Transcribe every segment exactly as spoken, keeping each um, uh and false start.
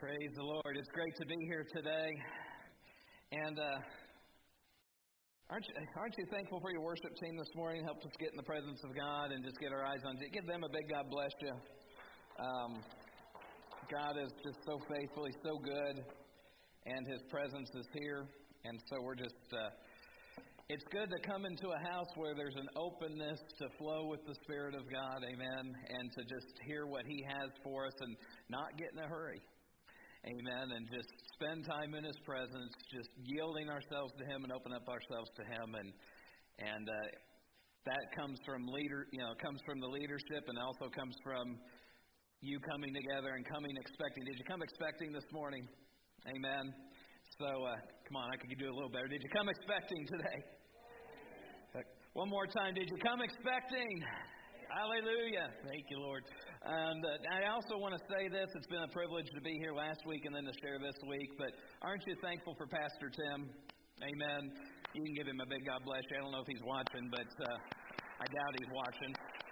Praise the Lord. It's great to be here today. And uh, aren't, you, aren't you thankful for your worship team this morning? Helped us get in the presence of God and just get our eyes on you. Give them a big God bless you. Um, God is just so faithful. He's so good. And His presence is here. And so we're just, uh, it's good to come into a house where there's an openness to flow with the Spirit of God. Amen. And to just hear what He has for us and not get in a hurry. Amen. And just spend time in His presence, just yielding ourselves to Him and open up ourselves to Him. And and uh, that comes from leader, you know, comes from the leadership, and also comes from you coming together and coming expecting. Did you come expecting this morning? Amen. So uh, come on, I could do a little better. Did you come expecting today? One more time. Did you come expecting? Hallelujah. Thank you, Lord. And uh, I also want to say this. It's been a privilege to be here last week and then to share this week. But aren't you thankful for Pastor Tim? Amen. You can give him a big God bless you. I don't know if he's watching, but uh, I doubt he's watching.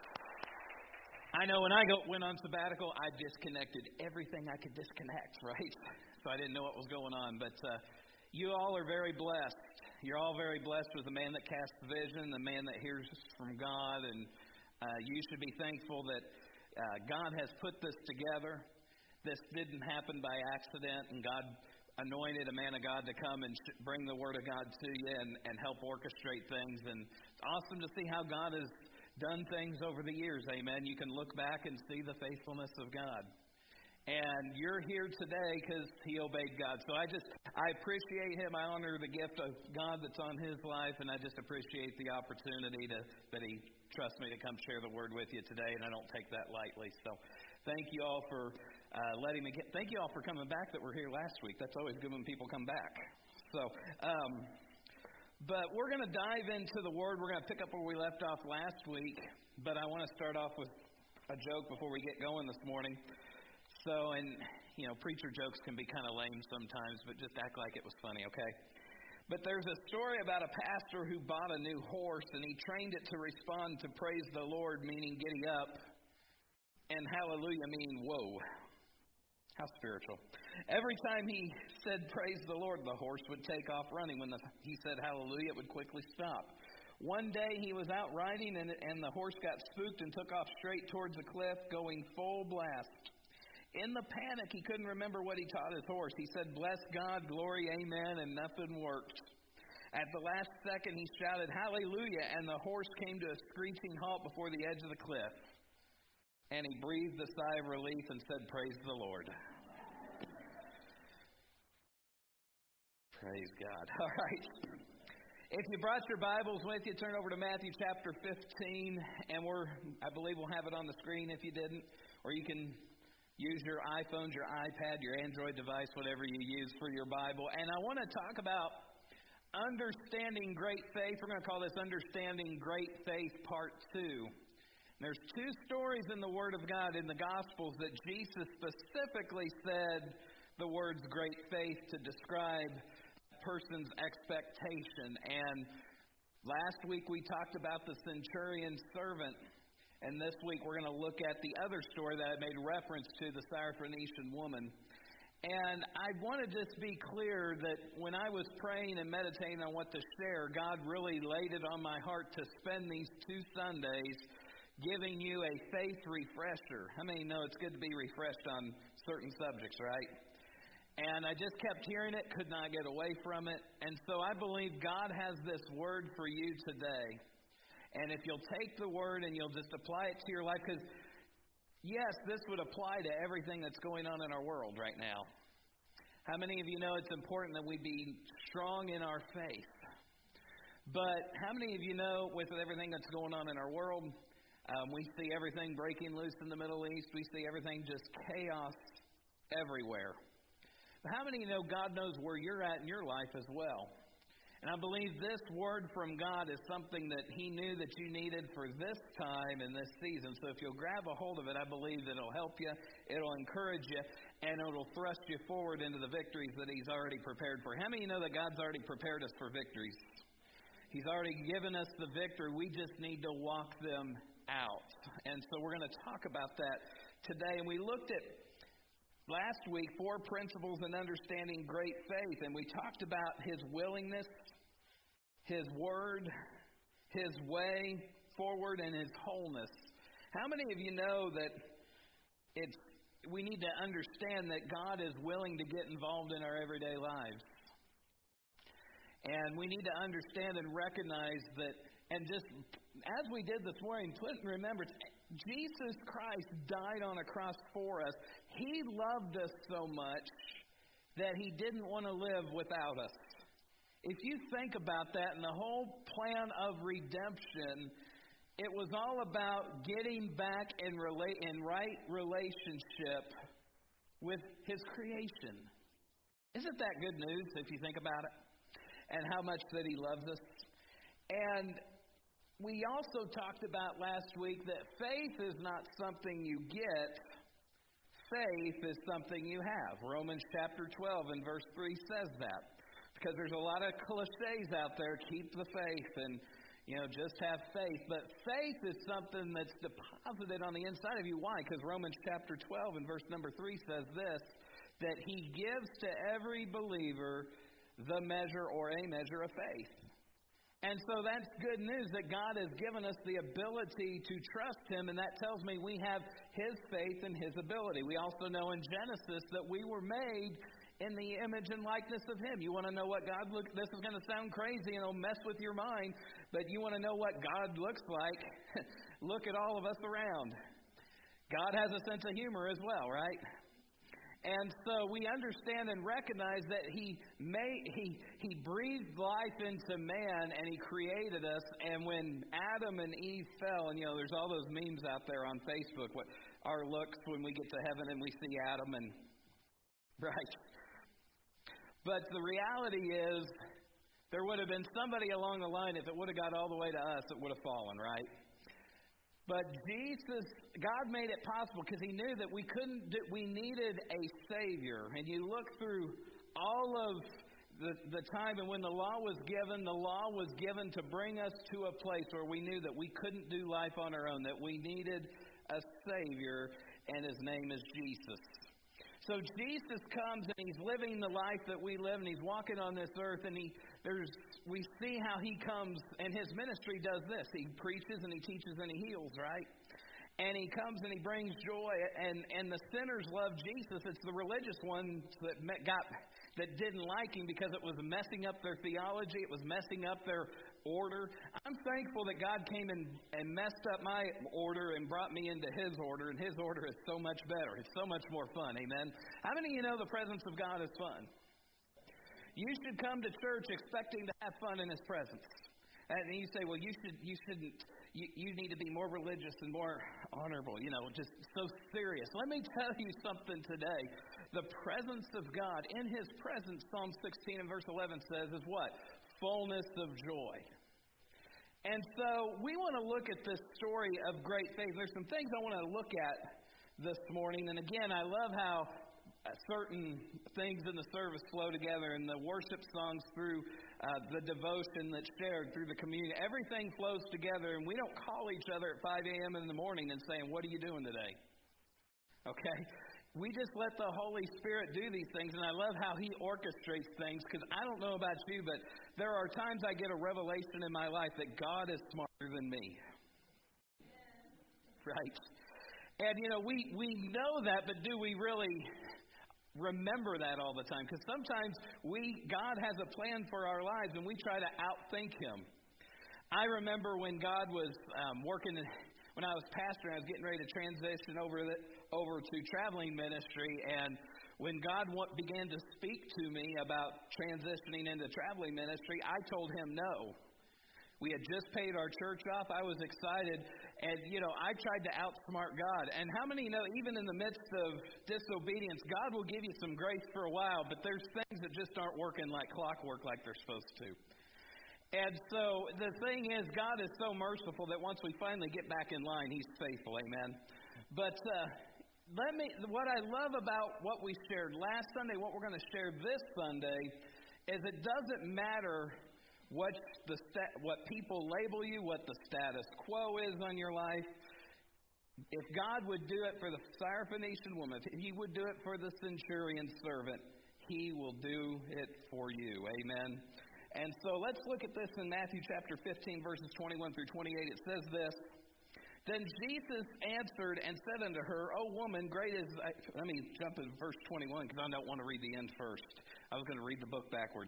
I know when I go, went on sabbatical, I disconnected everything I could disconnect, right? So I didn't know what was going on. But uh, you all are very blessed. You're all very blessed with the man that casts vision, the man that hears from God, and Uh, you should be thankful that uh, God has put this together. This didn't happen by accident, and God anointed a man of God to come and sh- bring the Word of God to you and, and help orchestrate things. And it's awesome to see how God has done things over the years. Amen. You can look back and see the faithfulness of God. And you're here today because He obeyed God. So I just, I appreciate Him. I honor the gift of God that's on His life, and I just appreciate the opportunity to that He trusts me to come share the Word with you today, and I don't take that lightly. So thank you all for uh, letting me get, thank you all for coming back that were here last week. That's always good when people come back. So, um, but we're going to dive into the Word. We're going to pick up where we left off last week, but I want to start off with a joke before we get going this morning. So, and, you know, preacher jokes can be kind of lame sometimes, but just act like it was funny, okay? But there's a story about a pastor who bought a new horse, and he trained it to respond to praise the Lord, meaning giddy up, and hallelujah, meaning whoa. How spiritual. Every time he said praise the Lord, the horse would take off running. When the, he said hallelujah, it would quickly stop. One day he was out riding, and, and the horse got spooked and took off straight towards a cliff, going full blast. In the panic, he couldn't remember what he taught his horse. He said, bless God, glory, amen, and nothing worked. At the last second, he shouted, hallelujah, and the horse came to a screeching halt before the edge of the cliff. And he breathed a sigh of relief and said, praise the Lord. Praise God. All right. If you brought your Bibles with you, turn over to Matthew chapter fifteen, and we're, I believe we'll have it on the screen if you didn't, or you can use your iPhones, your iPad, your Android device, whatever you use for your Bible. And I want to talk about understanding great faith. We're going to call this Understanding Great Faith Part two. There's two stories in the Word of God in the Gospels that Jesus specifically said the words great faith to describe a person's expectation. And last week we talked about the centurion's servant. And this week we're going to look at the other story that I made reference to, the Syrophoenician woman. And I want to just be clear that when I was praying and meditating on what to share, God really laid it on my heart to spend these two Sundays giving you a faith refresher. How many know it's good to be refreshed on certain subjects, right? And I just kept hearing it, could not get away from it. And so I believe God has this word for you today. And if you'll take the word and you'll just apply it to your life, because, yes, this would apply to everything that's going on in our world right now. How many of you know it's important that we be strong in our faith? But how many of you know with everything that's going on in our world, um, we see everything breaking loose in the Middle East. We see everything just chaos everywhere. But how many of you know God knows where you're at in your life as well? And I believe this word from God is something that He knew that you needed for this time and this season. So if you'll grab a hold of it, I believe that it'll help you, it'll encourage you, and it'll thrust you forward into the victories that He's already prepared for. How many of you know that God's already prepared us for victories? He's already given us the victory. We just need to walk them out. And so we're going to talk about that today. And we looked at last week four principles in understanding great faith, and we talked about His willingness, His word, His way forward, and His wholeness. How many of you know that it's we need to understand that God is willing to get involved in our everyday lives? And we need to understand and recognize that, and just as we did this morning, put remember, Jesus Christ died on a cross for us. He loved us so much that He didn't want to live without us. If you think about that and the whole plan of redemption, it was all about getting back in, rela- in right relationship with His creation. Isn't that good news if you think about it? And how much that He loves us. And we also talked about last week that faith is not something you get. Faith is something you have. Romans chapter twelve and verse three says that. Because there's a lot of cliches out there. Keep the faith and, you know, just have faith. But faith is something that's deposited on the inside of you. Why? Because Romans chapter twelve and verse number three says this, that He gives to every believer the measure or a measure of faith. And so that's good news that God has given us the ability to trust Him, and that tells me we have His faith and His ability. We also know in Genesis that we were made in the image and likeness of Him. You want to know what God looks, this is going to sound crazy and it'll mess with your mind, but you want to know what God looks like? Look at all of us around. God has a sense of humor as well, right? And so we understand and recognize that He made, He He breathed life into man and He created us. And when Adam and Eve fell, and you know, there's all those memes out there on Facebook, what our looks when we get to heaven and we see Adam and right. But the reality is, there would have been somebody along the line, if it would have got all the way to us, it would have fallen, right? But Jesus, God made it possible because He knew that we couldn't do, we needed a Savior. And you look through all of the, the time, and when the law was given, the law was given to bring us to a place where we knew that we couldn't do life on our own, that we needed a Savior, and His name is Jesus. So Jesus comes and He's living the life that we live, and He's walking on this earth, and He there's we see how He comes, and His ministry does this. He preaches and He teaches and He heals, right? And He comes and He brings joy, and, and the sinners love Jesus. It's the religious ones that got that didn't like Him because it was messing up their theology, it was messing up their order. I'm thankful that God came and, and messed up my order and brought me into His order, and His order is so much better. It's so much more fun, amen? How many of you know the presence of God is fun? You should come to church expecting to have fun in His presence. And you say, well, you should, you shouldn't, you, you need to be more religious and more honorable, you know, just so serious. Let me tell you something today. The presence of God, in His presence, Psalm sixteen and verse eleven says, is what? Fullness of joy. And so we want to look at this story of great faith. There's some things I want to look at this morning. And again, I love how certain things in the service flow together, and the worship songs through uh, the devotion that's shared through the community. Everything flows together, and we don't call each other at five a.m. in the morning and saying, what are you doing today? Okay? We just let the Holy Spirit do these things, and I love how He orchestrates things, because I don't know about you, but there are times I get a revelation in my life that God is smarter than me. Right? And, you know, we, we know that, but do we really remember that all the time? Because sometimes we God has a plan for our lives, and we try to outthink Him. I remember when God was um, working, when I was pastoring, I was getting ready to transition over the, over to traveling ministry, and when God w- began to speak to me about transitioning into traveling ministry, I told Him no. We had just paid our church off. I was excited. And, you know, I tried to outsmart God. And how many know, even in the midst of disobedience, God will give you some grace for a while, but there's things that just aren't working like clockwork like they're supposed to. And so the thing is, God is so merciful that once we finally get back in line, He's faithful. Amen. But uh, let me. what I love about what we shared last Sunday, what we're going to share this Sunday, is it doesn't matter what the sta- what people label you, what the status quo is on your life. If God would do it for the Syrophoenician woman, if He would do it for the centurion servant, He will do it for you. Amen. And so let's look at this in Matthew chapter fifteen, verses twenty-one through twenty-eight. It says this: Then Jesus answered and said unto her, O woman, great is thy... Let me jump to verse twenty-one because I don't want to read the end first. I was going to read the book backwards.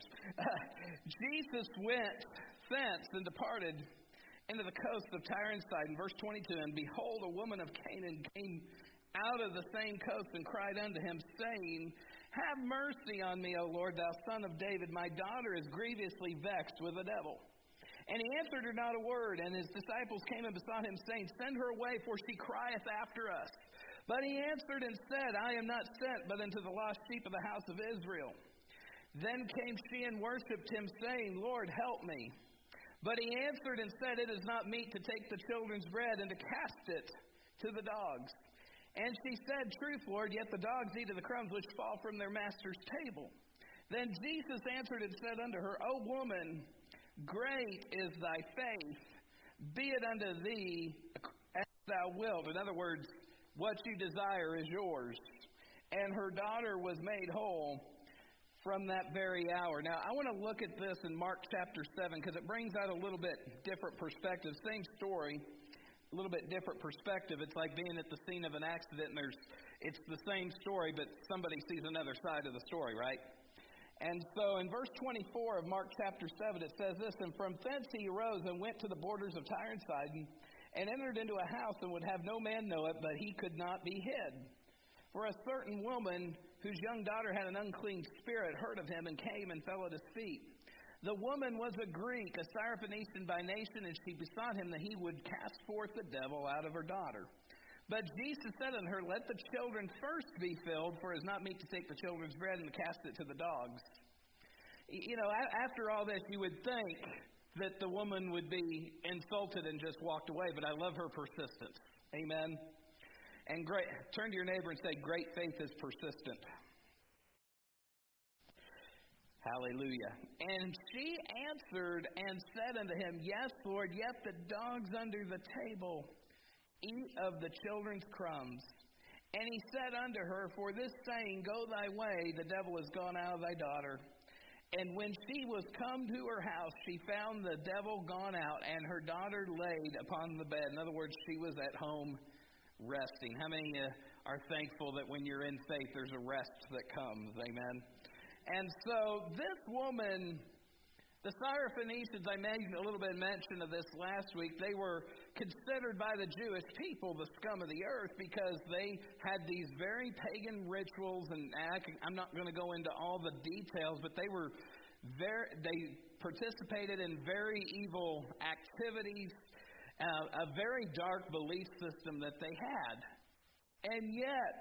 Jesus went thence and departed into the coast of Tyre and Sidon. Verse twenty-two, And behold, a woman of Canaan came out of the same coast and cried unto him, saying, Have mercy on me, O Lord, thou son of David. My daughter is grievously vexed with the devil. And he answered her not a word. And his disciples came and besought him, saying, Send her away, for she crieth after us. But he answered and said, I am not sent but unto the lost sheep of the house of Israel. Then came she and worshipped him, saying, Lord, help me. But he answered and said, It is not meet to take the children's bread and to cast it to the dogs. And she said, Truth, Lord, yet the dogs eat of the crumbs which fall from their master's table. Then Jesus answered and said unto her, O woman, great is thy faith. Be it unto thee as thou wilt. In other words, what you desire is yours. And her daughter was made whole from that very hour. Now, I want to look at this in Mark chapter seven because it brings out a little bit different perspective. Same story. A little bit different perspective. It's like being at the scene of an accident and there's it's the same story, but somebody sees another side of the story, right? And so in verse twenty-four of Mark chapter seven, it says this, And from thence he arose and went to the borders of Tyre and Sidon, and entered into a house, and would have no man know it, but he could not be hid. For a certain woman, whose young daughter had an unclean spirit, heard of him, and came and fell at his feet. The woman was a Greek, a Syrophoenician by nation, and she besought him that he would cast forth the devil out of her daughter. But Jesus said unto her, Let the children first be filled, for it is not meet to take the children's bread and to cast it to the dogs. You know, after all this, you would think that the woman would be insulted and just walked away, but I love her persistence. Amen. And great, turn to your neighbor and say, Great faith is persistent. Hallelujah. And she answered and said unto him, Yes, Lord, yet the dogs under the table eat of the children's crumbs. And he said unto her, For this saying, Go thy way, the devil is gone out of thy daughter. And when she was come to her house, she found the devil gone out, and her daughter laid upon the bed. In other words, she was at home resting. How many uh, are thankful that when you're in faith, there's a rest that comes? Amen. And so this woman, the Syrophoenicians, I made a little bit of mention of this last week, they were considered by the Jewish people the scum of the earth because they had these very pagan rituals, and I'm not going to go into all the details, but they were very, they participated in very evil activities, uh, a very dark belief system that they had. And yet,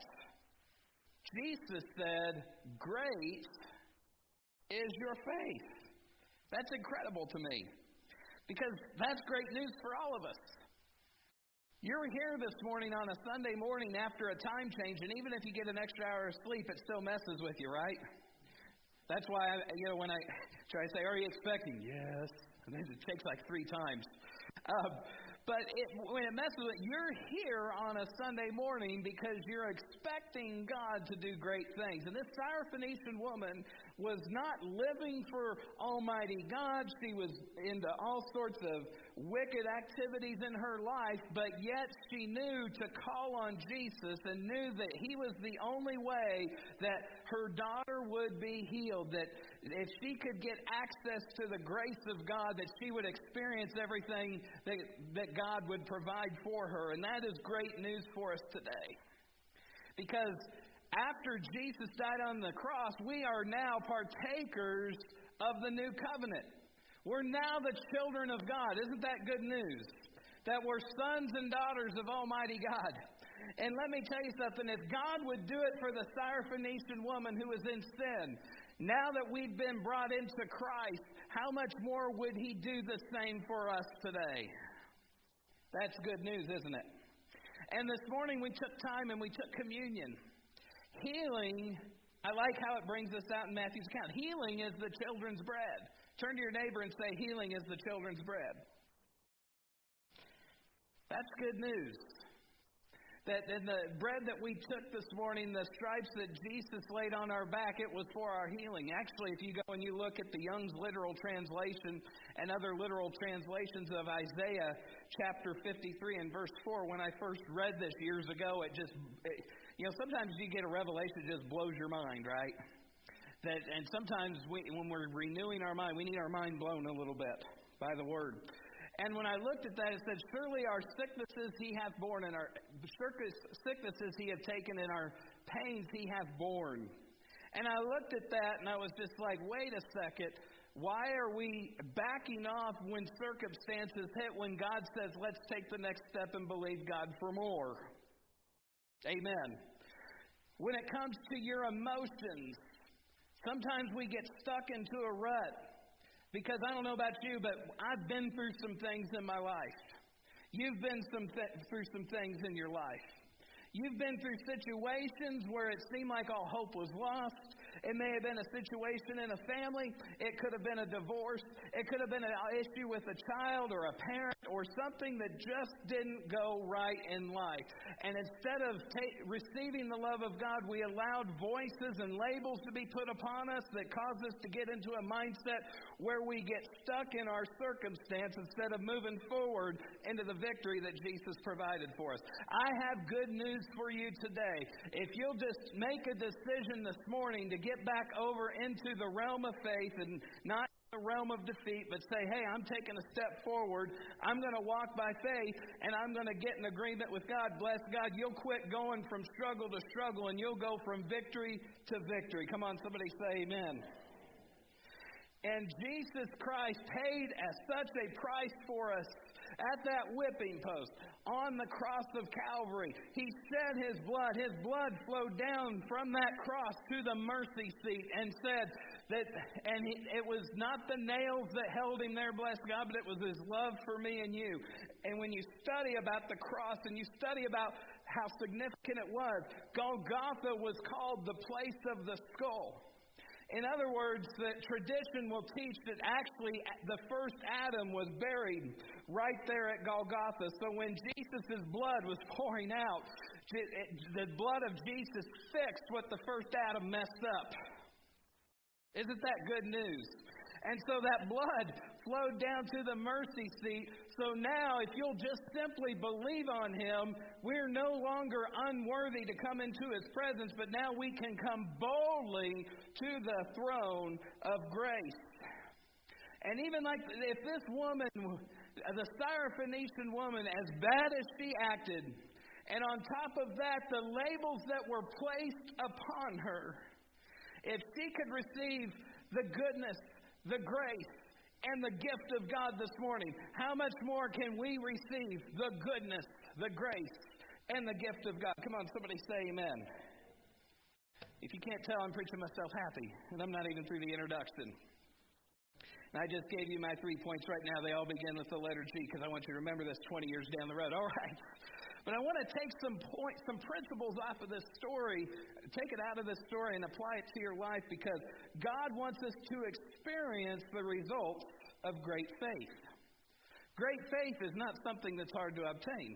Jesus said, Great is your faith. That's incredible to me because that's great news for all of us. You're here this morning on a Sunday morning after a time change, and even if you get an extra hour of sleep, it still messes with you, right? That's why, I, you know, when I try to say, Are you expecting? Yes. And then it takes like three times. Um, But it, when it messes with it, you're here on a Sunday morning because you're expecting God to do great things. And this Syrophoenician woman was not living for Almighty God. She was into all sorts of wicked activities in her life, but yet she knew to call on Jesus and knew that He was the only way that her daughter would be healed, that if she could get access to the grace of God, that she would experience everything that, that God would provide for her. And that is great news for us today. Because after Jesus died on the cross, we are now partakers of the new covenant. We're now the children of God. Isn't that good news? That we're sons and daughters of Almighty God. And let me tell you something. If God would do it for the Syrophoenician woman who was in sin, now that we've been brought into Christ, how much more would He do the same for us today? That's good news, isn't it? And this morning we took time and we took communion. Healing, I like how it brings us out in Matthew's account. Healing is the children's bread. Turn to your neighbor and say, Healing is the children's bread. That's good news. That in the bread that we took this morning, the stripes that Jesus laid on our back, it was for our healing. Actually, if you go and you look at the Young's literal translation and other literal translations of Isaiah chapter fifty-three and verse four, when I first read this years ago, it just, it, you know, sometimes you get a revelation that just blows your mind, right? That, and sometimes we, when we're renewing our mind, we need our mind blown a little bit by the Word. And when I looked at that, it said, surely our sicknesses he hath borne, and our sicknesses he hath taken, and our pains he hath borne. And I looked at that, and I was just like, wait a second. Why are we backing off when circumstances hit, when God says, let's take the next step and believe God for more? Amen. When it comes to your emotions, sometimes we get stuck into a rut. Because I don't know about you, but I've been through some things in my life. You've been some th- through some things in your life. You've been through situations where it seemed like all hope was lost. It may have been a situation in a family. It could have been a divorce. It could have been an issue with a child or a parent or something that just didn't go right in life. And instead of ta- receiving the love of God, we allowed voices and labels to be put upon us that cause us to get into a mindset where we get stuck in our circumstance instead of moving forward into the victory that Jesus provided for us. I have good news for you today. If you'll just make a decision this morning to get back over into the realm of faith and not the realm of defeat, but say, hey, I'm taking a step forward. I'm going to walk by faith, and I'm going to get in agreement with God. Bless God, you'll quit going from struggle to struggle, and you'll go from victory to victory. Come on, somebody say amen. And Jesus Christ paid as such a price for us at that whipping post on the cross of Calvary. He shed His blood. His blood flowed down from that cross to the mercy seat and said that, and he, it was not the nails that held Him there, bless God, but it was His love for me and you. And when you study about the cross and you study about how significant it was, Golgotha was called the place of the skull. In other words, that tradition will teach that actually the first Adam was buried right there at Golgotha. So when Jesus' blood was pouring out, the blood of Jesus fixed what the first Adam messed up. Isn't that good news? And so that blood flowed down to the mercy seat. So now, if you'll just simply believe on Him, we're no longer unworthy to come into His presence, but now we can come boldly to the throne of grace. And even like if this woman, the Syrophoenician woman, as bad as she acted, and on top of that, the labels that were placed upon her, if she could receive the goodness, the grace, and the gift of God this morning, how much more can we receive the goodness, the grace, and the gift of God? Come on, somebody say amen. If you can't tell, I'm preaching myself happy, and I'm not even through the introduction. And I just gave you my three points right now. They all begin with the letter G because I want you to remember this twenty years down the road. All right. But I want to take some points, some principles off of this story, take it out of this story and apply it to your life because God wants us to experience the results of great faith. Great faith is not something that's hard to obtain.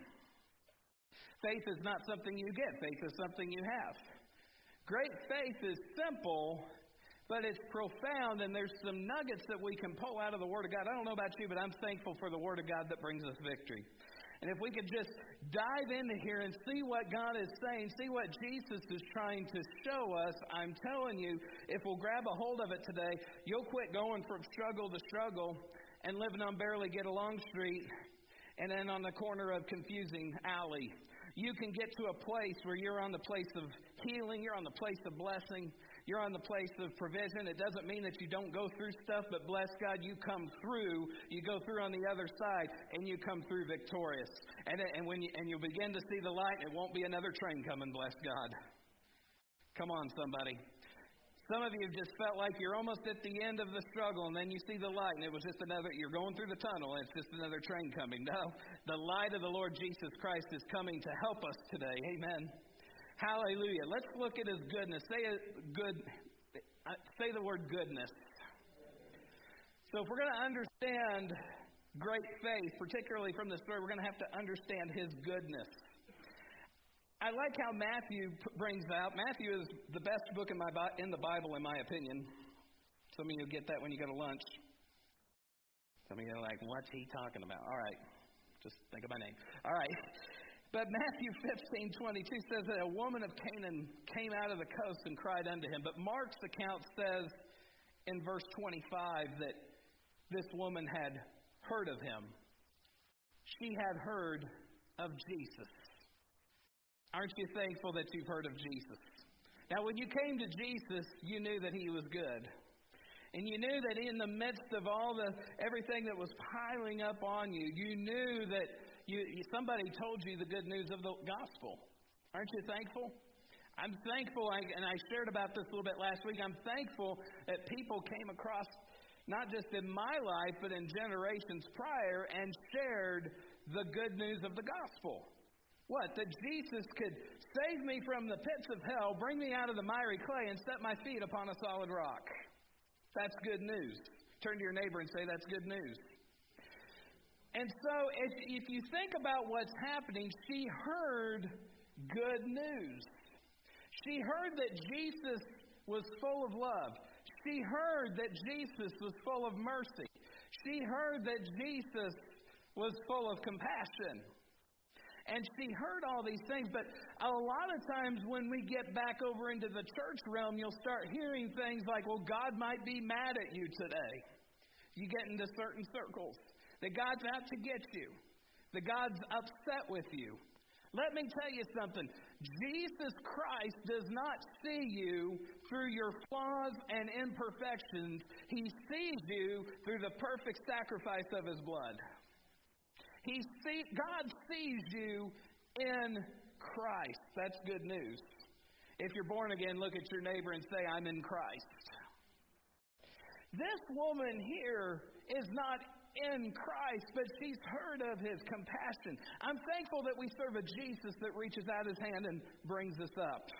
Faith is not something you get. Faith is something you have. Great faith is simple, but it's profound, and there's some nuggets that we can pull out of the Word of God. I don't know about you, but I'm thankful for the Word of God that brings us victory. And if we could just dive into here and see what God is saying, see what Jesus is trying to show us, I'm telling you, if we'll grab a hold of it today, you'll quit going from struggle to struggle and living on barely get along street and then on the corner of confusing alley. You can get to a place where you're on the place of healing, you're on the place of blessing, you're on the place of provision. It doesn't mean that you don't go through stuff, but bless God, you come through, you go through on the other side, and you come through victorious. And and when you, and you'll begin to see the light, it won't be another train coming, bless God. Come on, somebody. Some of you have just felt like you're almost at the end of the struggle, and then you see the light, and it was just another, you're going through the tunnel, and it's just another train coming. No, the light of the Lord Jesus Christ is coming to help us today. Amen. Hallelujah. Let's look at His goodness. Say a good. Say the word goodness. So if we're going to understand great faith, particularly from the story, we're going to have to understand His goodness. I like how Matthew p- brings out. Matthew is the best book in my Bi- in the Bible, in my opinion. Some of you will get that when you go to lunch. Some of you are like, what's he talking about? All right, just think of my name. All right. But Matthew fifteen twenty-two says that a woman of Canaan came out of the coast and cried unto him. But Mark's account says in verse twenty-five that this woman had heard of him. She had heard of Jesus. Aren't you thankful that you've heard of Jesus? Now, when you came to Jesus, you knew that he was good. And you knew that in the midst of all the everything that was piling up on you, you knew that you, somebody told you the good news of the gospel. Aren't you thankful? I'm thankful, and I shared about this a little bit last week, I'm thankful that people came across, not just in my life, but in generations prior, and shared the good news of the gospel. What? That Jesus could save me from the pits of hell, bring me out of the miry clay, and set my feet upon a solid rock. That's good news. Turn to your neighbor and say, that's good news. And so, if, if you think about what's happening, she heard good news. She heard that Jesus was full of love. She heard that Jesus was full of mercy. She heard that Jesus was full of compassion. And she heard all these things, but a lot of times when we get back over into the church realm, you'll start hearing things like, well, God might be mad at you today. You get into certain circles. That God's out to get you. That God's upset with you. Let me tell you something. Jesus Christ does not see you through your flaws and imperfections. He sees you through the perfect sacrifice of His blood. He see, God sees you in Christ. That's good news. If you're born again, look at your neighbor and say, I'm in Christ. This woman here is not in Christ, but she's heard of His compassion. I'm thankful that we serve a Jesus that reaches out His hand and brings us up.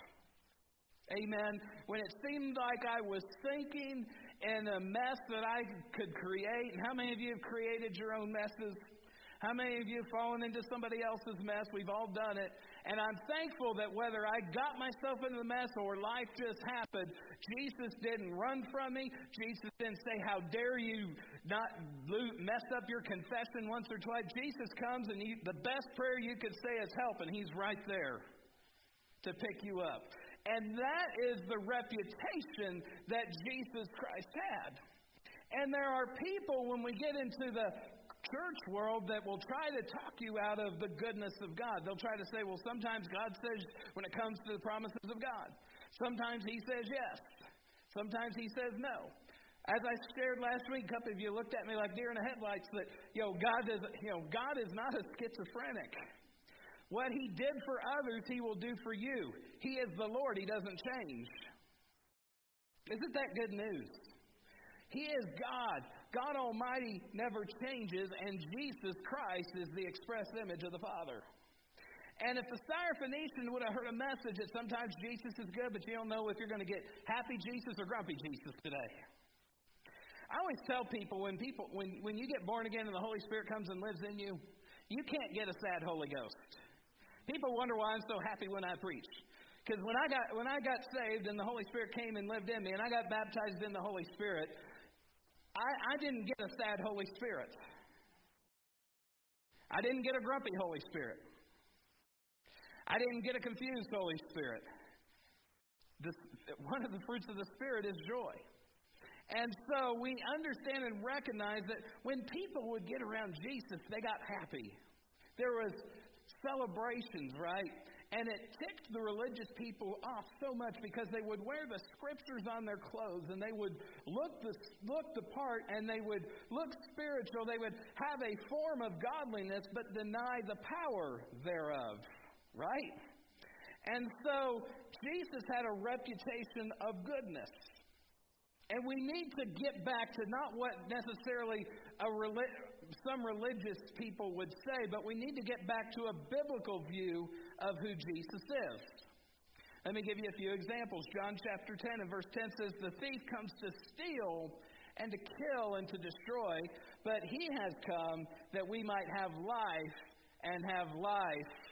Amen. When it seemed like I was sinking in a mess that I could create, and how many of you have created your own messes? How many of you have fallen into somebody else's mess? We've all done it. And I'm thankful that whether I got myself into the mess or life just happened, Jesus didn't run from me. Jesus didn't say, how dare you not mess up your confession once or twice. Jesus comes and he, the best prayer you could say is help, and He's right there to pick you up. And that is the reputation that Jesus Christ had. And there are people, when we get into the church world, that will try to talk you out of the goodness of God. They'll try to say, well, sometimes God says when it comes to the promises of God. Sometimes He says yes. Sometimes He says no. As I shared last week, a couple of you looked at me like deer in the headlights that, you know, God is, you know, God is not a schizophrenic. What He did for others, He will do for you. He is the Lord. He doesn't change. Isn't that good news? He is God. God Almighty never changes, and Jesus Christ is the express image of the Father. And if the Syrophoenician would have heard a message that sometimes Jesus is good, but you don't know if you're going to get happy Jesus or grumpy Jesus today. I always tell people when people when, when you get born again and the Holy Spirit comes and lives in you, you can't get a sad Holy Ghost. People wonder why I'm so happy when I preach. Because when I got when I got saved and the Holy Spirit came and lived in me and I got baptized in the Holy Spirit, I, I didn't get a sad Holy Spirit. I didn't get a grumpy Holy Spirit. I didn't get a confused Holy Spirit. This, one of the fruits of the Spirit is joy. And so we understand and recognize that when people would get around Jesus, they got happy. There was celebrations, right? And it ticked the religious people off so much because they would wear the scriptures on their clothes and they would look the, look the part and they would look spiritual. They would have a form of godliness but deny the power thereof, right? And so Jesus had a reputation of goodness. And we need to get back to not what necessarily a relig- some religious people would say, but we need to get back to a biblical view of who Jesus is. Let me give you a few examples. John chapter ten and verse ten says, the thief comes to steal and to kill and to destroy, but He has come that we might have life and have life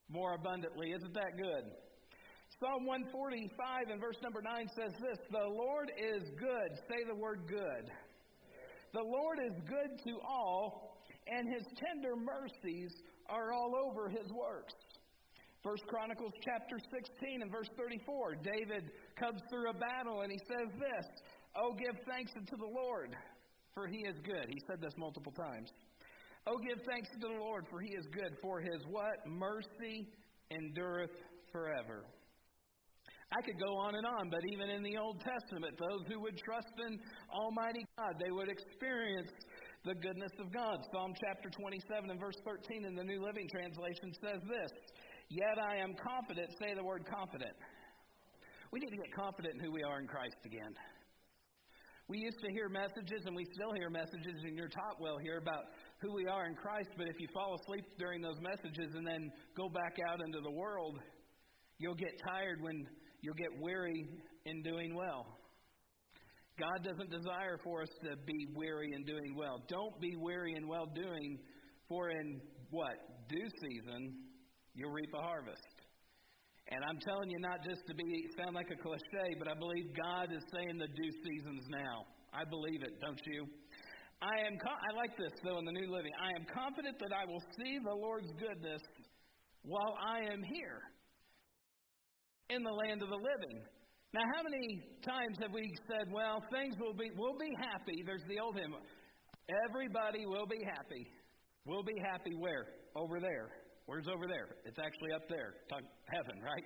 more abundantly. Isn't that good? Psalm one forty-five and verse number nine says this, the Lord is good. Say the word good. The Lord is good to all, and His tender mercies are all over His works. First Chronicles chapter sixteen and verse thirty-four, David comes through a battle and he says this, oh, give thanks unto the Lord, for He is good. He said this multiple times. Oh, give thanks unto the Lord, for He is good, for His what? Mercy endureth forever. I could go on and on, but even in the Old Testament, those who would trust in Almighty God, they would experience the goodness of God. Psalm chapter twenty-seven and verse thirteen in the New Living Translation says this, yet I am confident, say the word confident. We need to get confident in who we are in Christ again. We used to hear messages, and we still hear messages, and you're taught well here about who we are in Christ, but if you fall asleep during those messages and then go back out into the world, you'll get tired when you'll get weary in doing well. God doesn't desire for us to be weary in doing well. Don't be weary in well-doing, for in what? Due season, you'll reap a harvest. And I'm telling you not just to be sound like a cliche, but I believe God is saying the due season's now. I believe it, don't you? I am. I like this, though, in the New Living. I am confident that I will see the Lord's goodness while I am here in the land of the living. Now, how many times have we said, well, things will be, we'll be happy. There's the old hymn. Everybody will be happy. We'll be happy where? Over there. Where's over there? It's actually up there. Talk heaven, right?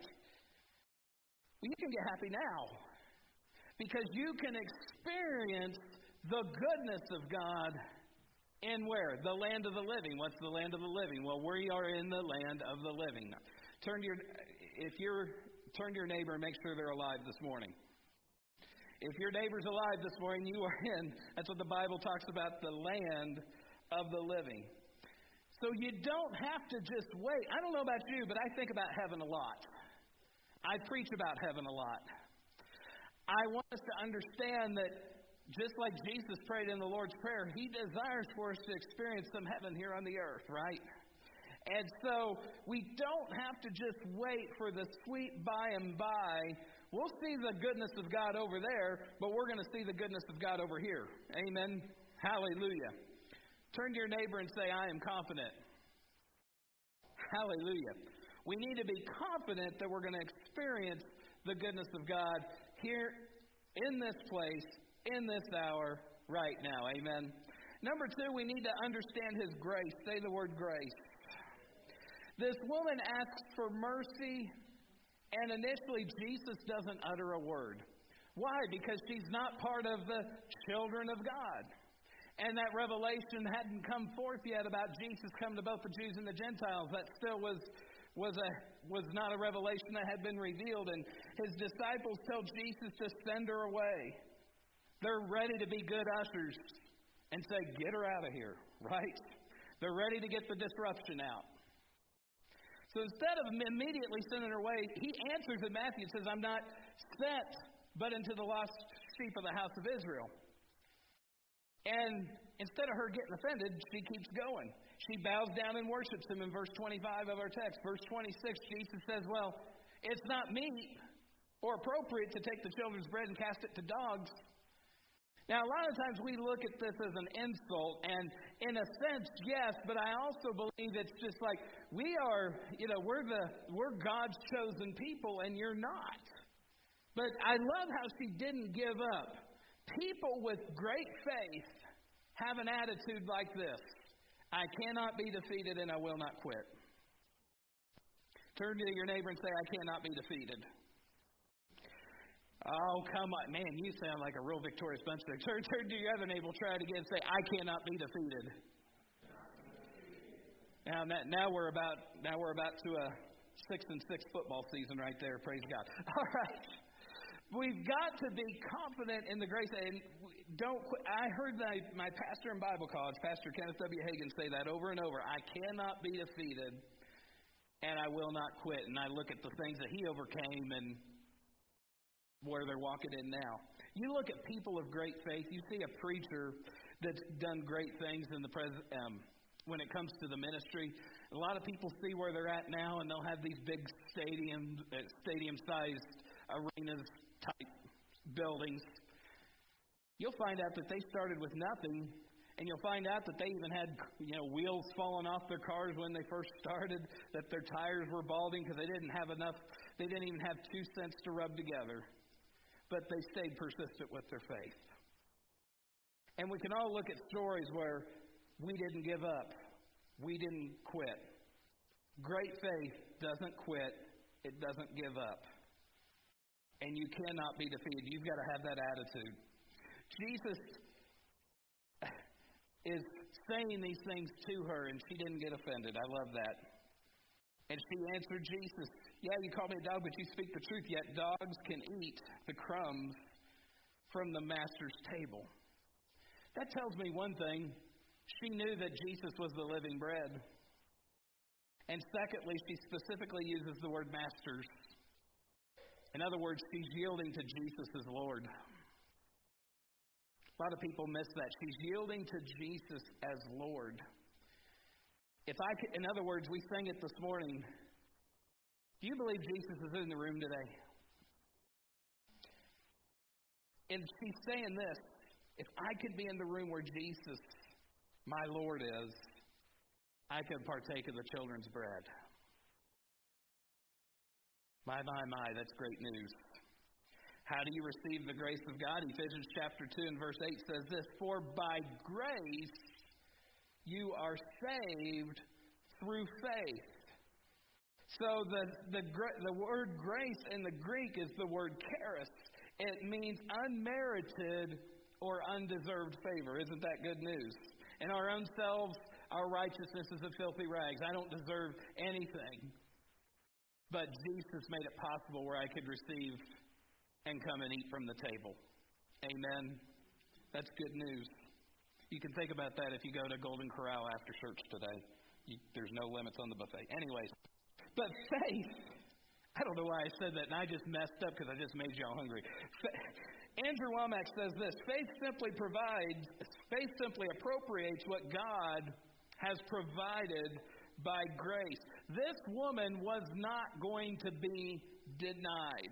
Well, you can get happy now. Because you can experience the goodness of God in where? The land of the living. What's the land of the living? Well, we are in the land of the living. Turn to your, if you're, turn to your neighbor and make sure they're alive this morning. If your neighbor's alive this morning, you are in. That's what the Bible talks about, the land of the living. So you don't have to just wait. I don't know about you, but I think about heaven a lot. I preach about heaven a lot. I want us to understand that just like Jesus prayed in the Lord's Prayer, He desires for us to experience some heaven here on the earth, right? And so we don't have to just wait for the sweet by and by. We'll see the goodness of God over there, but we're going to see the goodness of God over here. Amen. Hallelujah. Turn to your neighbor and say, I am confident. Hallelujah. We need to be confident that we're going to experience the goodness of God here in this place, in this hour, right now. Amen. Number two, we need to understand His grace. Say the word grace. This woman asks for mercy, and initially Jesus doesn't utter a word. Why? Because she's not part of the children of God. And that revelation hadn't come forth yet about Jesus coming to both the Jews and the Gentiles. That still was was a was not a revelation that had been revealed. And His disciples tell Jesus to send her away. They're ready to be good ushers and say, get her out of here, right? They're ready to get the disruption out. So instead of immediately sending her away, He answers in Matthew and says, I'm not sent but into the lost sheep of the house of Israel. And instead of her getting offended, she keeps going. She bows down and worships Him in verse twenty-five of our text. Verse twenty-six, Jesus says, well, it's not meet or appropriate to take the children's bread and cast it to dogs. Now, a lot of times we look at this as an insult, and in a sense, yes, but I also believe it's just like we are, you know, we're the we're God's chosen people, and you're not. But I love how she didn't give up. People with great faith have an attitude like this. I cannot be defeated and I will not quit. Turn to your neighbor and say, I cannot be defeated. Oh, come on. Man, you sound like a real victorious bunch there. Turn, turn to your other neighbor, try it again, say, I cannot be defeated. Now, now we're about now we're about to a six and six football season right there. Praise God. All right. We've got to be confident in the grace. And don't quit. I heard my, my pastor in Bible college, Pastor Kenneth W. Hagin, say that over and over. I cannot be defeated, and I will not quit. And I look at the things that he overcame and where they're walking in now. You look at people of great faith. You see a preacher that's done great things in the present, um, when it comes to the ministry. A lot of people see where they're at now, and they'll have these big stadium, uh, stadium-sized arenas type buildings. You'll find out that they started with nothing, and you'll find out that they even had, you know, wheels falling off their cars when they first started, that their tires were balding because they didn't have enough, they didn't even have two cents to rub together. But they stayed persistent with their faith. And we can all look at stories where we didn't give up. We didn't quit. Great faith doesn't quit. It doesn't give up. And you cannot be defeated. You've got to have that attitude. Jesus is saying these things to her, and she didn't get offended. I love that. And she answered Jesus, yeah, you call me a dog, but you speak the truth, yet dogs can eat the crumbs from the master's table. That tells me one thing. She knew that Jesus was the living bread. And secondly, she specifically uses the word masters. In other words, she's yielding to Jesus as Lord. A lot of people miss that. She's yielding to Jesus as Lord. If I could, in other words, we sang it this morning. Do you believe Jesus is in the room today? And she's saying this. If I could be in the room where Jesus, my Lord, is, I could partake of the children's bread. My, my, my, that's great news. How do you receive the grace of God? Ephesians chapter two and verse eight says this, for by grace you are saved through faith. So the, the, the word grace in the Greek is the word charis. It means unmerited or undeserved favor. Isn't that good news? In our own selves, our righteousness is a filthy rags. I don't deserve anything. But Jesus made it possible where I could receive and come and eat from the table. Amen. That's good news. You can think about that if you go to Golden Corral after church today. You, there's no limits on the buffet. Anyways, but faith, I don't know why I said that, and I just messed up because I just made y'all hungry. Andrew Wommack says this, faith simply provides, faith simply appropriates what God has provided by grace. This woman was not going to be denied.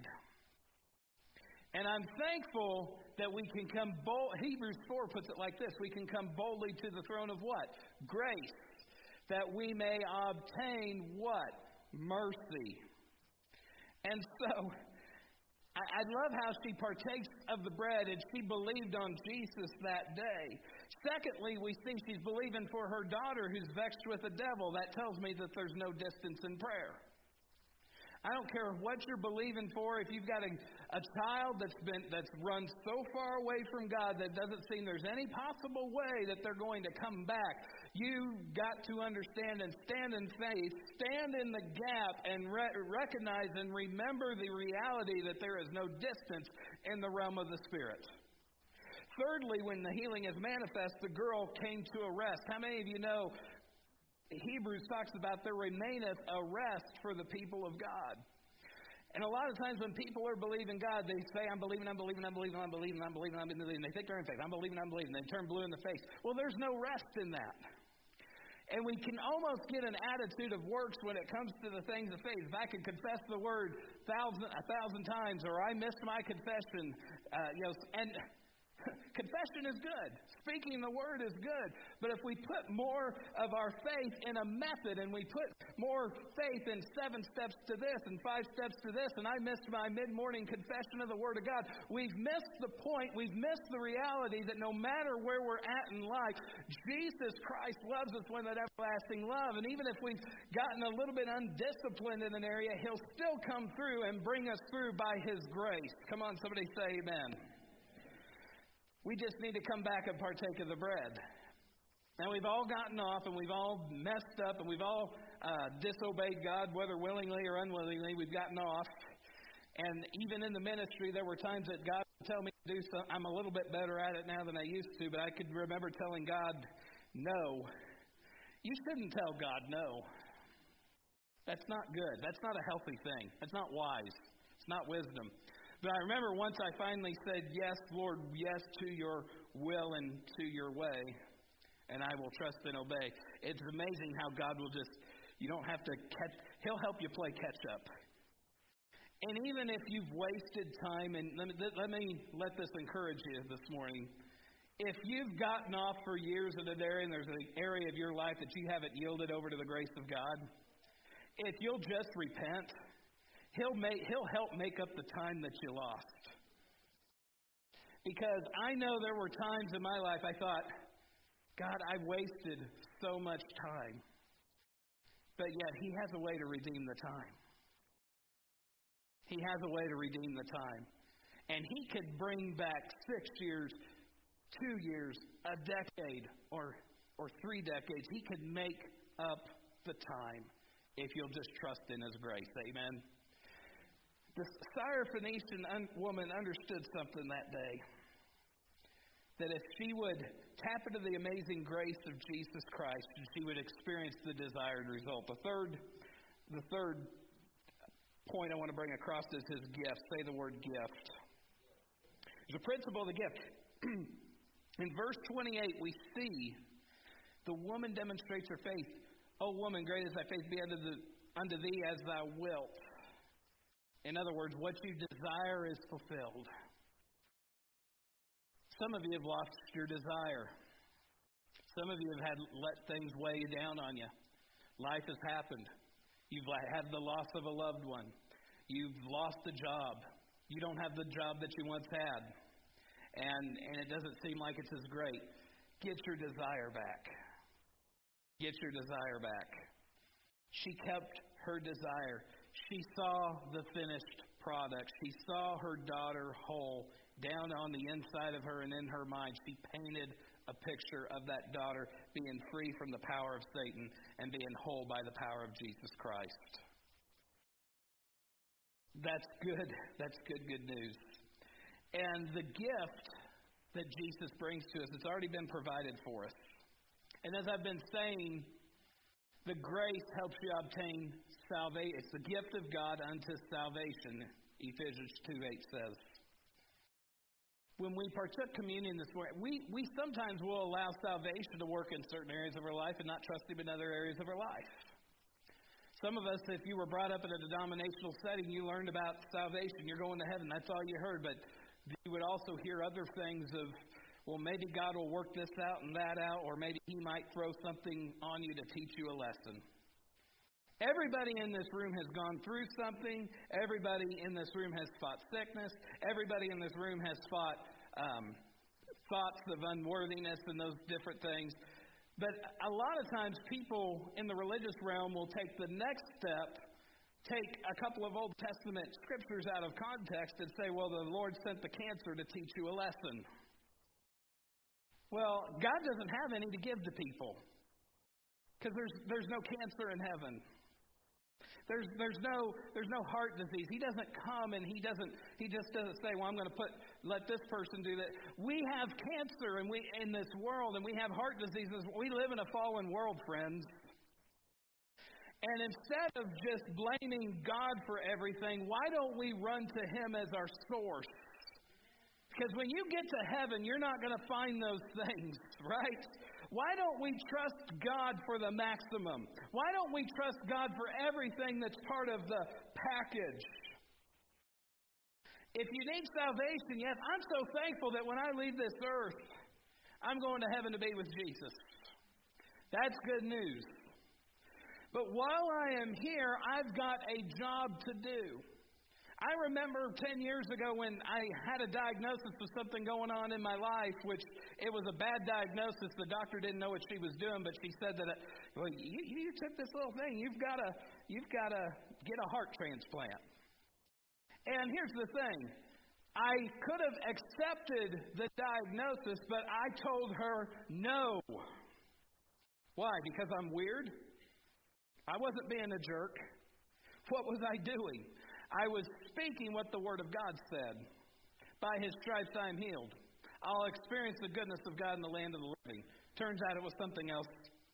And I'm thankful that we can come bold. Hebrews four puts it like this. We can come boldly to the throne of what? Grace. That we may obtain what? Mercy. And so, I, I love how she partakes of the bread and she believed on Jesus that day. Secondly, we see she's believing for her daughter who's vexed with the devil. That tells me that there's no distance in prayer. I don't care what you're believing for. If you've got a, a child that's been that's run so far away from God that doesn't seem there's any possible way that they're going to come back, you've got to understand and stand in faith, stand in the gap, and re- recognize and remember the reality that there is no distance in the realm of the Spirit. Thirdly, when the healing is manifest, the girl came to a rest. How many of you know Hebrews talks about there remaineth a rest for the people of God? And a lot of times when people are believing God, they say, I'm believing, I'm believing, I'm believing, I'm believing, I'm believing, I'm believing. They think they're in faith. I'm believing, I'm believing. They turn blue in the face. Well, there's no rest in that. And we can almost get an attitude of works when it comes to the things of faith. If I can confess the word thousand, a thousand times, or I missed my confession, uh, you know, and confession is good. Speaking the word is good. But if we put more of our faith in a method and we put more faith in seven steps to this and five steps to this, and I missed my mid-morning confession of the Word of God, we've missed the point. We've missed the reality that no matter where we're at in life, Jesus Christ loves us with that everlasting love. And even if we've gotten a little bit undisciplined in an area, He'll still come through and bring us through by His grace. Come on, somebody say amen. We just need to come back and partake of the bread. Now, we've all gotten off and we've all messed up and we've all uh, disobeyed God, whether willingly or unwillingly. We've gotten off. And even in the ministry, there were times that God would tell me to do something. I'm a little bit better at it now than I used to, but I could remember telling God, no. You shouldn't tell God no. That's not good. That's not a healthy thing. That's not wise. It's not wisdom. But I remember once I finally said, yes, Lord, yes to your will and to your way. and I will trust and obey. It's amazing how God will just, you don't have to catch, He'll help you play catch up. And even if you've wasted time, and let me, let me let this encourage you this morning. If you've gotten off for years in an area and there's an area of your life that you haven't yielded over to the grace of God, if you'll just repent, He'll make, He'll help make up the time that you lost. Because I know there were times in my life I thought, God, I wasted so much time. But yet He has a way to redeem the time. He has a way to redeem the time. And He could bring back six years, two years, a decade, or or three decades. He could make up the time if you'll just trust in His grace. Amen. The Syrophoenician un- woman understood something that day. That if she would tap into the amazing grace of Jesus Christ, she would experience the desired result. The third, the third point I want to bring across is His gift. Say the word gift. There's a principle of the gift. In verse twenty-eight, we see the woman demonstrates her faith. O woman, great is thy faith, be unto, the, unto thee as thou wilt. In other words, what you desire is fulfilled. Some of you have lost your desire. Some of you have had let things weigh down on you. Life has happened. You've had the loss of a loved one. You've lost a job. You don't have the job that you once had. And, and it doesn't seem like it's as great. Get your desire back. Get your desire back. She kept her desire. She saw the finished product. She saw her daughter whole. Down on the inside of her and in her mind, she painted a picture of that daughter being free from the power of Satan and being whole by the power of Jesus Christ. That's good. That's good, good news. And the gift that Jesus brings to us, it's already been provided for us. And as I've been saying, the grace helps you obtain salvation. It's the gift of God unto salvation, Ephesians two eight says. When we partook communion this morning, we, we sometimes will allow salvation to work in certain areas of our life and not trust Him in other areas of our life. Some of us, if you were brought up in a denominational setting, you learned about salvation. You're going to heaven. That's all you heard. But you would also hear other things of, well, maybe God will work this out and that out, or maybe He might throw something on you to teach you a lesson. Everybody in this room has gone through something. Everybody in this room has fought sickness. Everybody in this room has fought um, thoughts of unworthiness and those different things. But a lot of times people in the religious realm will take the next step, take a couple of Old Testament scriptures out of context and say, well, the Lord sent the cancer to teach you a lesson. Well, God doesn't have any to give to people because there's there's no cancer in heaven. There's there's no there's no heart disease. He doesn't come and he doesn't he just doesn't say, well, I'm going to put let this person do that. We have cancer and we in this world, and we have heart diseases. We live in a fallen world, friends. And instead of just blaming God for everything, why don't we run to Him as our source? Because when you get to heaven, you're not going to find those things, right? Why don't we trust God for the maximum? Why don't we trust God for everything that's part of the package? If you need salvation, yes, I'm so thankful that when I leave this earth, I'm going to heaven to be with Jesus. That's good news. But while I am here, I've got a job to do. I remember ten years ago when I had a diagnosis of something going on in my life, which it was a bad diagnosis. The doctor didn't know what she was doing, but she said that, well, you, you took this little thing. You've got to, you've got to get a heart transplant. And here's the thing. I could have accepted the diagnosis, but I told her no. Why? Because I'm weird? I wasn't being a jerk. What was I doing? I was speaking what the Word of God said. By His stripes I am healed. I'll experience the goodness of God in the land of the living. Turns out it was something else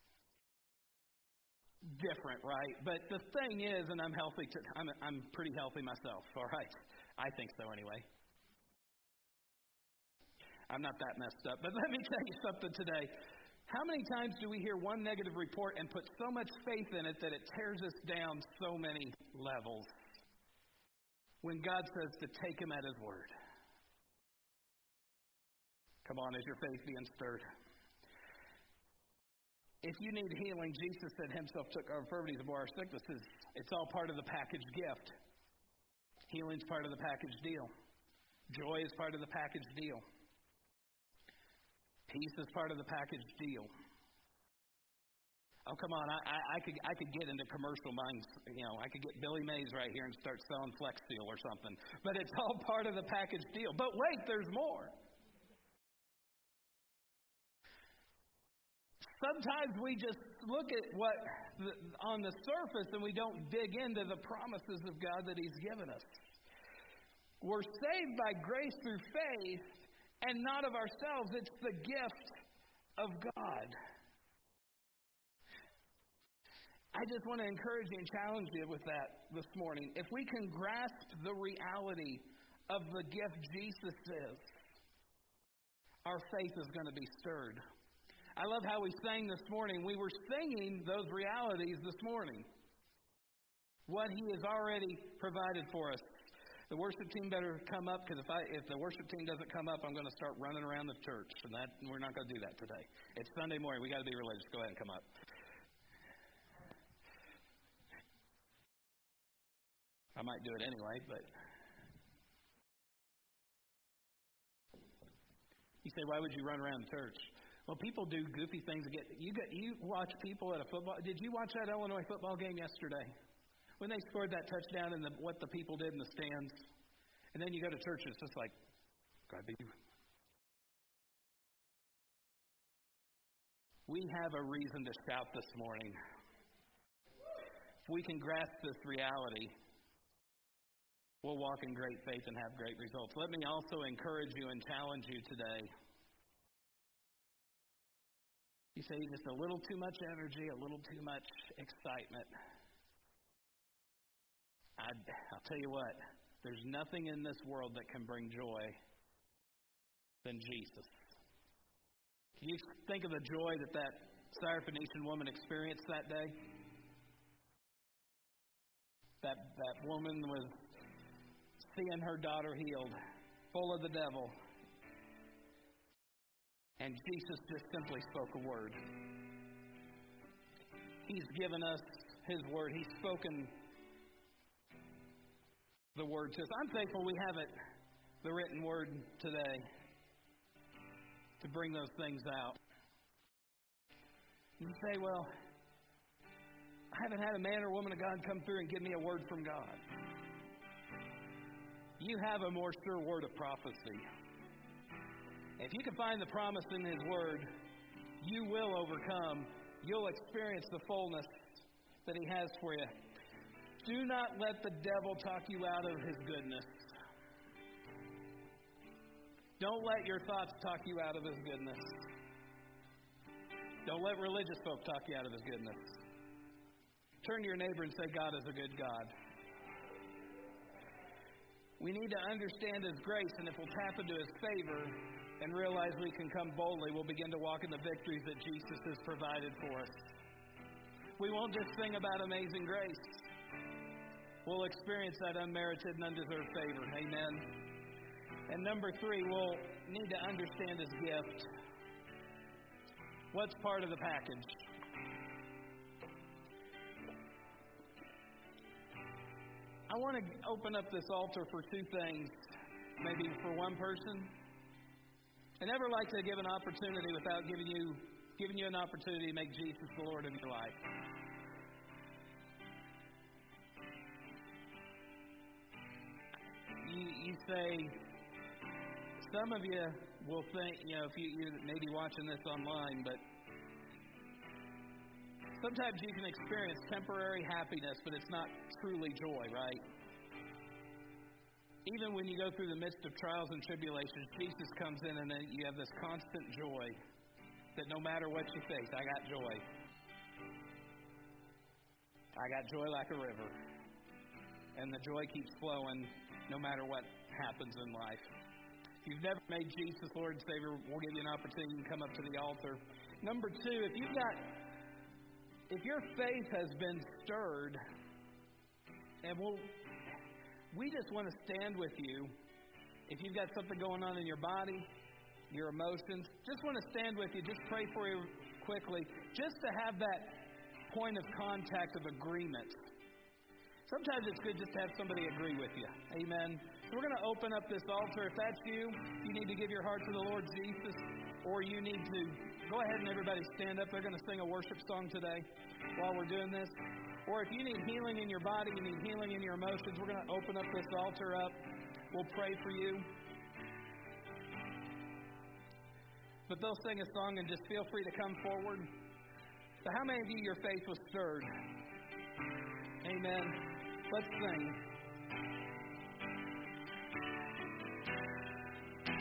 different, right? But the thing is, and I'm healthy, to, I'm, I'm pretty healthy myself, all right? I think so anyway. I'm not that messed up. But let me tell you something today. How many times do we hear one negative report and put so much faith in it that it tears us down so many levels? When God says to take him at his word. Come on, is your faith being stirred? If you need healing, Jesus said himself took our infirmities and bore our sicknesses. It's all part of the package gift. Healing's part of the package deal. Joy is part of the package deal. Peace is part of the package deal. Oh, come on, I, I, I could I could get into commercial minds. You know, I could get Billy Mays right here and start selling Flex Seal or something. But it's all part of the package deal. But wait, there's more. Sometimes we just look at what the, on the surface and we don't dig into the promises of God that he's given us. We're saved by grace through faith and not of ourselves. It's the gift of God. I just want to encourage you and challenge you with that this morning. If we can grasp the reality of the gift Jesus is, our faith is going to be stirred. I love how we sang this morning. We were singing those realities this morning. What he has already provided for us. The worship team better come up, because if I if the worship team doesn't come up, I'm going to start running around the church, and that we're not going to do that today. It's Sunday morning. We got to be religious. Go ahead and come up. I might do it anyway, but you say, why would you run around the church? Well, people do goofy things. Get you get you watch people at a football. Did you watch that Illinois football game yesterday? When they scored that touchdown and the, what the people did in the stands, and then you go to church, it's just like, God be. We have a reason to shout this morning. If we can grasp this reality, we'll walk in great faith and have great results. Let me also encourage you and challenge you today. You say just a little too much energy, a little too much excitement. I'd, I'll tell you what, there's nothing in this world that can bring joy than Jesus. Can you think of the joy that that Syrophoenician woman experienced that day? That, that woman was seeing her daughter healed, full of the devil. And Jesus just simply spoke a word. He's given us his word. He's spoken the word to us. I'm thankful we have it, the written word today, to bring those things out. You say, well, I haven't had a man or woman of God come through and give me a word from God. You have a more sure word of prophecy. If you can find the promise in his word, you will overcome. You'll experience the fullness that he has for you. Do not let the devil talk you out of his goodness. Don't let your thoughts talk you out of his goodness. Don't let religious folk talk you out of his goodness. Turn to your neighbor and say, God is a good God. We need to understand his grace, and if we'll tap into his favor and realize we can come boldly, we'll begin to walk in the victories that Jesus has provided for us. We won't just sing about amazing grace. We'll experience that unmerited and undeserved favor. Amen. And number three, we'll need to understand his gift. What's part of the package? I want to open up this altar for two things. Maybe for one person. I never like to give an opportunity without giving you giving you an opportunity to make Jesus the Lord of your life. You, you say, some of you will think, you know, if you, you may be watching this online, but sometimes you can experience temporary happiness, but it's not truly joy, right? Even when you go through the midst of trials and tribulations, Jesus comes in and then you have this constant joy that no matter what you face, I got joy. I got joy like a river. And the joy keeps flowing no matter what happens in life. If you've never made Jesus Lord and Savior, we'll give you an opportunity to come up to the altar. Number two, if you've got, if your faith has been stirred, and we'll, we just want to stand with you. If you've got something going on in your body, your emotions, just want to stand with you, just pray for you quickly, just to have that point of contact of agreement. Sometimes it's good just to have somebody agree with you. Amen. So we're going to open up this altar. If that's you, you need to give your heart to the Lord Jesus, or you need to go ahead and everybody stand up. They're going to sing a worship song today while we're doing this. Or if you need healing in your body, you need healing in your emotions, we're going to open up this altar up. We'll pray for you. But they'll sing a song and just feel free to come forward. So how many of you, your faith was stirred? Amen. Let's sing.